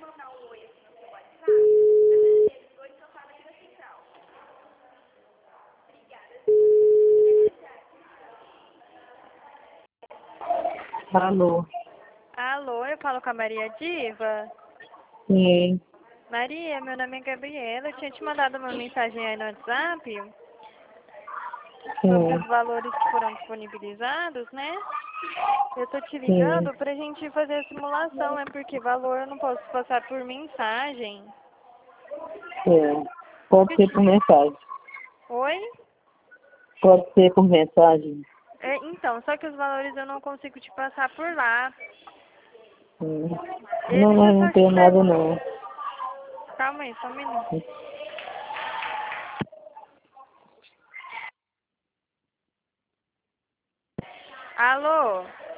Alô, Alô, eu falo com a Maria Diva. sim, Maria, meu nome é Gabriela. Eu tinha te mandado uma mensagem aí no WhatsApp sobre sim, os valores que foram disponibilizados, né? Eu tô te sim, ligando pra gente fazer a simulação, é porque valor eu não posso passar por mensagem. sim. Pode ser por mensagem. Oi? Pode ser por mensagem. Então, só que os valores eu não consigo te passar por lá. Sim. Não, Deixa eu não só tenho te nada perguntar. não. Calma aí, só um minuto. Alô?